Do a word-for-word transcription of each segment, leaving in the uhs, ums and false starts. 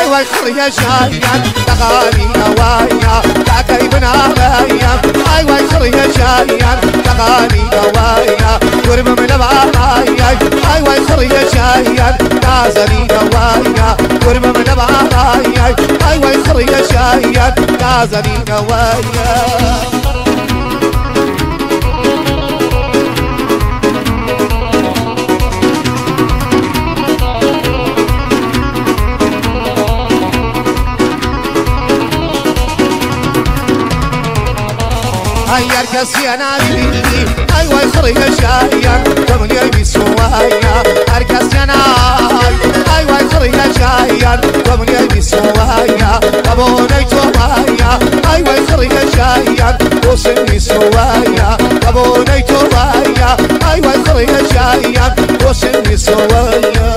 واي خرية شايان تغاني نوايا تعكي بنايا اي واي خرية شايان تغاني نوايا قرب من بعايا اي واي خرية شايان تازني نوايا قرب من بعايا اي واي خرية شايان تازني نوايا هيا اركز يا نادي ايوه يخرج شايا كمل يبي سوايا اركز يا نادي ايوه يخرج شايا كمل يبي سوايا ابو نيتوبايا ايوه يخرج شايا وسني سوايا ابو نيتوبايا ايوه يخرج شايا وسني سوايا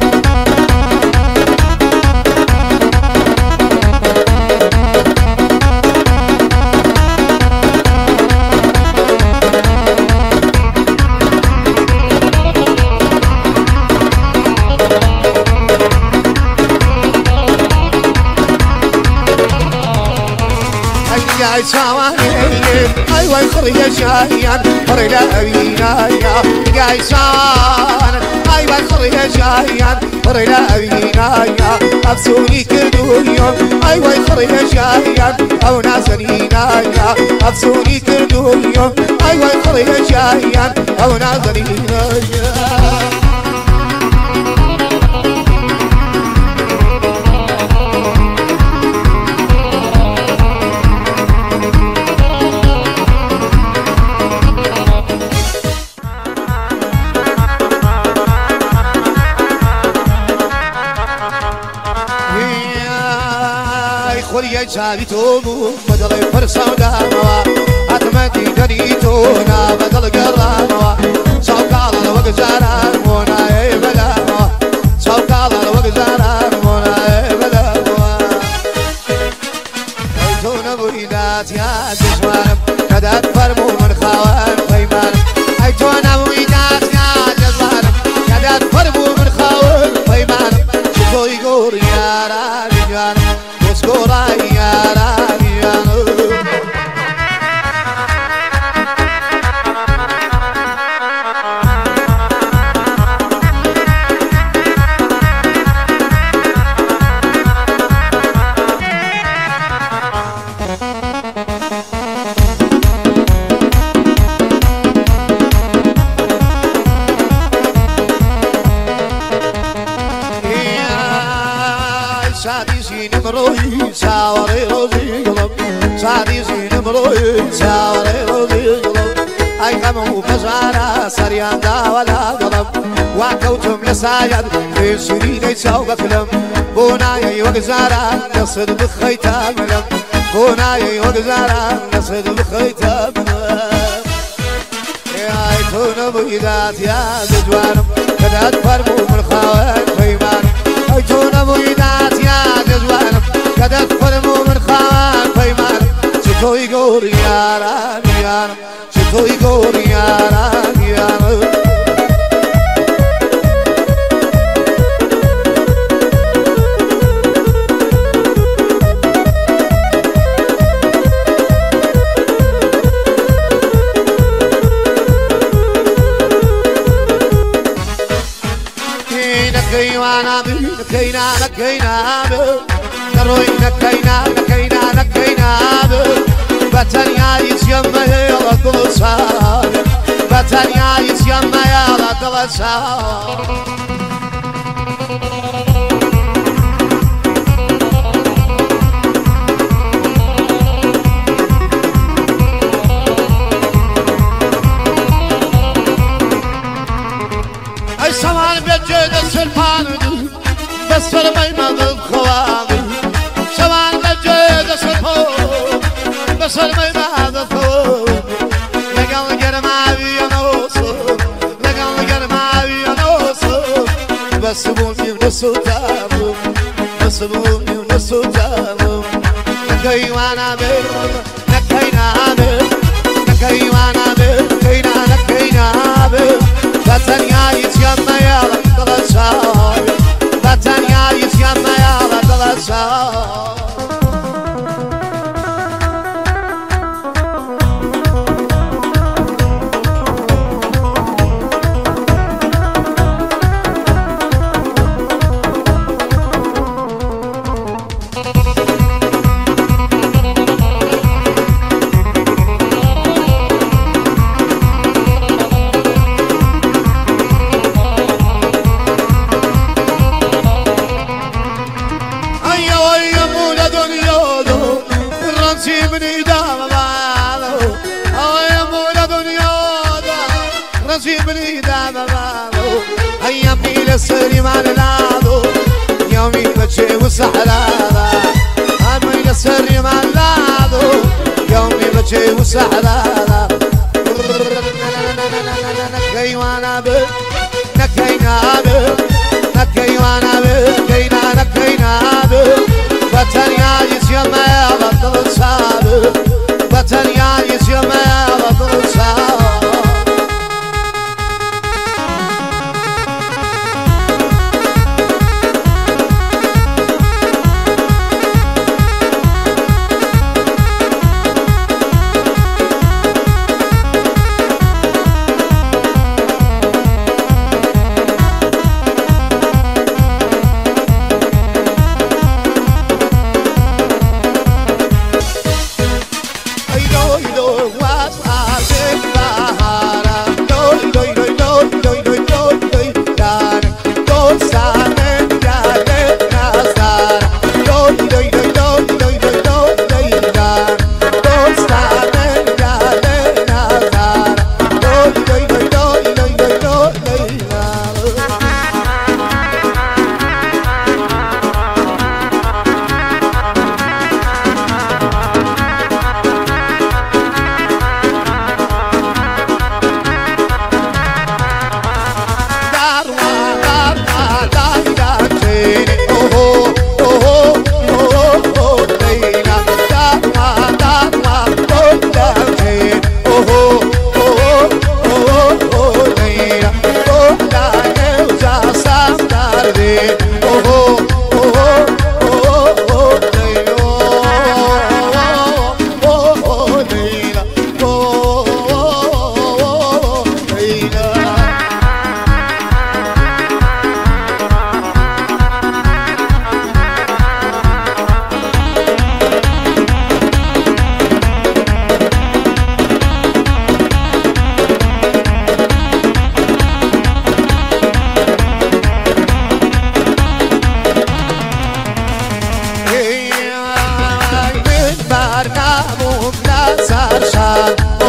يا سواني ايوه يخرج شايان فرلا ابينايا يا سوان ايوه يخرج شايان فرلا ابينايا افسوني كل يوم ايوه يخرج شايان او نازنينايا افسوني كل يوم ايوه يخرج شايان او نازنينايا خوري جالي تومو بدل فرصة وداموا أتمنى دنيتونا بدل قراموا سوكال الوقت زاران مونا يبلاموا سوكال الوقت زاران مونا يبلاموا أيتونا بويدات يا جزوان كدات فرمو من خوان فيمان أيتونا بويدات يا جزوان كدات فرمو من خوان فيمان شكو يقول يا رجال Skora yara yano Sadi zin mroy saware rozi gulab Sadi zin mroy saware rozi gulab Ay kamu kazara saryanda wala gulab Wakautum lesayad fi sirine saw baklam Bunaya yogzara nasd bkhayta malam Bunaya yogzara nasd bkhayta malam Ay tuna buidat ya zujwanam kadat farmu min khawan fayman Ay tuna buidat كدت فرمو من خوان فيمان شتو يقول يا ران يا ران شتو يقول يا ران يا ران نكينا نكينا نكينا روي نكينا نكينا نكينا بطنيا يسيما يلا كل صار بطنيا يسيما يلا كل صار اي سمان بجد السلطان بس فرمي ما بالخوان سمان بجد السلطان بس فرمي ما بالخوان لقل قرماوي نوصل لقل قرماوي نوصل بس بومي ونسو تامو بس بومي ونسو تامو نكي وانا بير نكينا بير نكي وانا بير نكينا نكينا بير بطنيا يسيما يلا كل صار بطنيا يسيما يلا كل اوي مولا دنيا دو رانسي بني دامالو اوي مولا دنيا دو رانسي بني دامالو ايامي لسري مالادو يومي بچه وسحلالا امي لسري مالادو يومي بچه وسحلالا كيوانا بك نكينا بك نكيوانا بك كينا نكينا بك بطنيا يسيما يا بطل صابك بطنيا يسيما يا بطل صابك Barnamum Nazar Shah